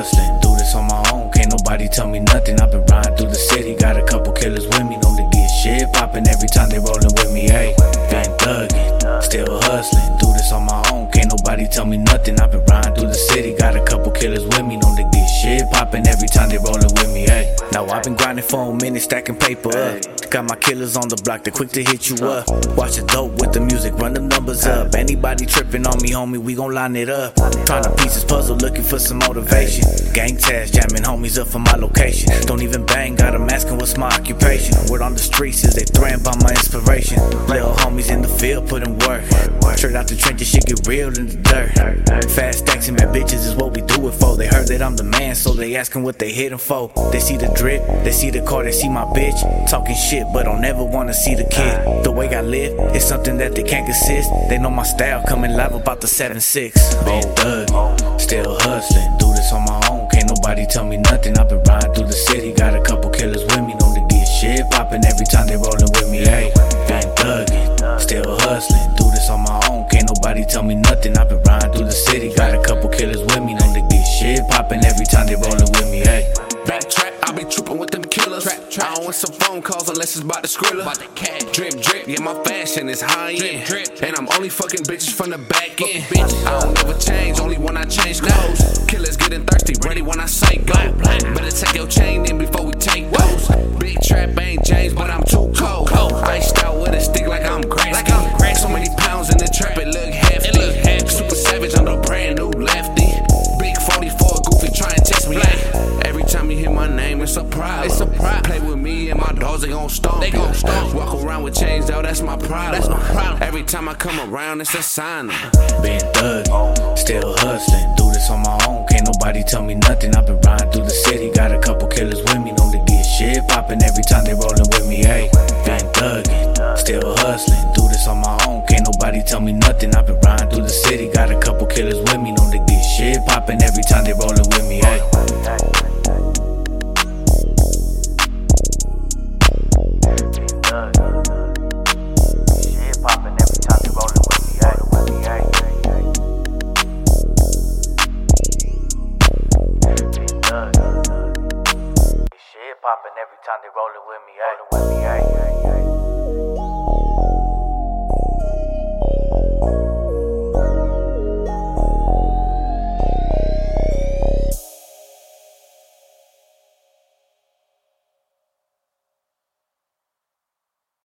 hustling, do this on my own, can't nobody tell me nothing. I've been riding through the city, got a couple killers with me, known to get shit poppin' every time they rollin' with me. Hey, been thuggin', still hustling, do this on my own, can't nobody tell me nothing. I've been riding through the city, got a couple killers with me, known to get shit poppin' every time they rollin' with me. Hey, now I've been grinding for a minute, stacking paper up. Got my killers on the block, they're quick to hit you up. Watch it dope with the music, run them numbers up. Anybody trippin' on me, homie, we gon' line it up. Tryna piece this puzzle, looking for some motivation. Gang task, jamming homies up for my location. Don't even bang, got 'em asking what's my occupation. Word on the streets is they threatened by my inspiration. Little homies in the field, put in work. Straight out the trenches, shit get real in the dirt. Fast stacks and man bitches is what we do it for. They heard that I'm the man, so they asking what they hitting for. They see the drip, they see the car, they see my bitch. Talking shit, but don't ever wanna see the kid. The way I live is something that they can't consist. They know my style, coming live about the 7-6. Been thuggin', still hustling, do this on my own, can't nobody tell me nothing. I've been riding through the city, got a couple killers with me, known to get shit poppin' every time they rollin' with me. Hey, been thuggin', still hustling, do this on my own, can't nobody tell me nothing. I've been riding through the city, got a couple killers with me, known to get shit poppin' every time they rollin' with me. Hey, backtrack, I be trippin' with them killers. I don't want some phone calls unless it's about the skrilla. Drip, drip, yeah, my fashion is high end. And I'm only fucking bitches from the back end. I don't ever change, only when I change clothes. Killers getting thirsty, ready when I say go. Better take your chain in before we take those. Big trap ain't James, but I'm too cold. Iced out with a stick like I'm Gretzky. So many pounds in the trap, it look hefty. Super savage on the brand new lefty. Big 44, goofy, try and test me. Every time you hear my name, it's a problem. Play with me and my dogs, they gon' stomp. Walk around with chains, though, that's my problem. Every time I come around, it's a sign. been thuggin', still hustling, do this on my own, can't nobody tell me nothing. I've been riding through the city, got a couple killers with me, known to get shit poppin' every time they rollin' with me. Hey, been thuggin', still hustling, do this on my own, can't nobody tell me nothing. I've been riding through the city, got a couple killers with me, known to get shit poppin' every time they rollin' with me. Hey.